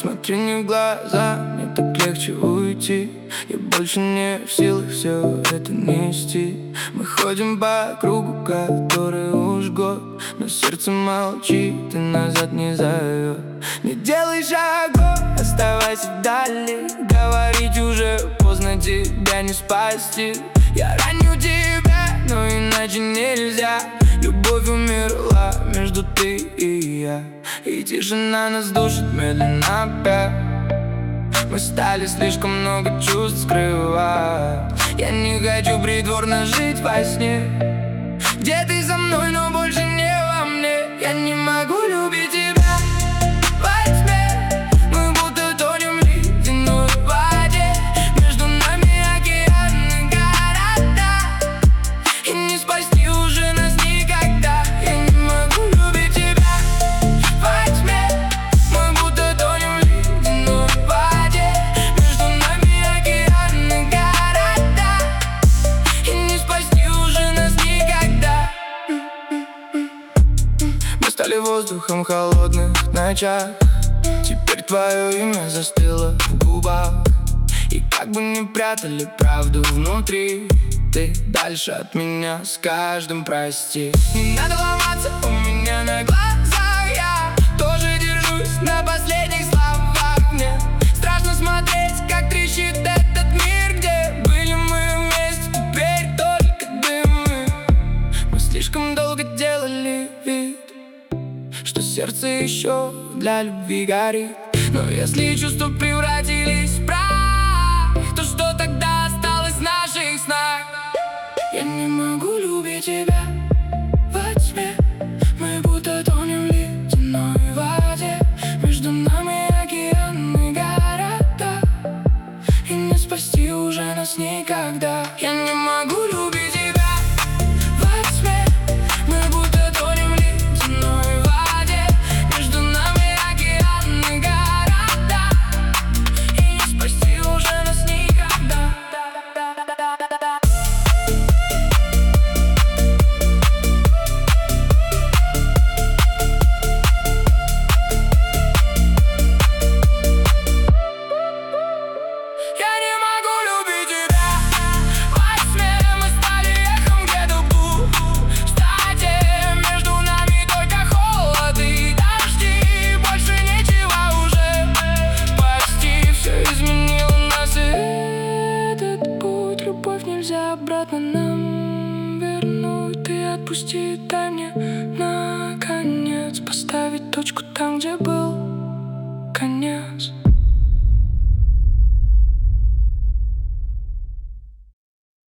Смотри мне в глаза, мне так легче уйти. Я больше не в силах все это нести. Мы ходим по кругу, который уж год, но сердце молчит и назад не зовет. Не делай шагов, оставайся вдали. Говорить уже поздно, тебя не спасти. Я раню тебя, но иначе нельзя. Любовь умерла между ты и я, и тишина нас душит медленно опять. Мы стали слишком много чувств скрывать. Я не хочу притворно жить во сне, где ты со мной, но больше не во мне. Я не могу любить тебя во тьме. Мы будто тонем в ледяной воде. Между нами океан и города, и не спасти уже нас никогда. Я не могу любить тебя во тьме. Мы будто тонем в ледяной воде. Между нами океан и города, и не спасти уже нас никогда. Мы стали воздухом в холодных ночах. Теперь твое имя застыло в губах. И как бы ни прятали правду внутри, ты дальше от меня с каждым прости. Не надо ломаться у меня на глазах. Я тоже держусь на последних словах. Мне страшно смотреть, как трещит этот мир, где были мы вместе, теперь только дымы. Мы слишком долго делали вид, что сердце еще для любви горит. Но если чувства превратились в прах, то что тогда осталось в наших снах? Я не могу любить тебя во тьме. Мы будто тонем в ледяной воде. Между нами океан и города, и не спасти уже нас никогда. Я не могу любить тебя во тьме. Мы будто тонем в ледяной воде. Между нами океан и города, и не спасти уже нас никогда. Я не могу любить тебя во тьме. Мы стали эхом где-то в пустоте. Между нами только холод и дожди. Больше ничего уже почти. Все изменило нас, и этот путь. Любовь нельзя обратно нам вернуть. Ты отпусти, дай мне наконец поставить точку там, где был.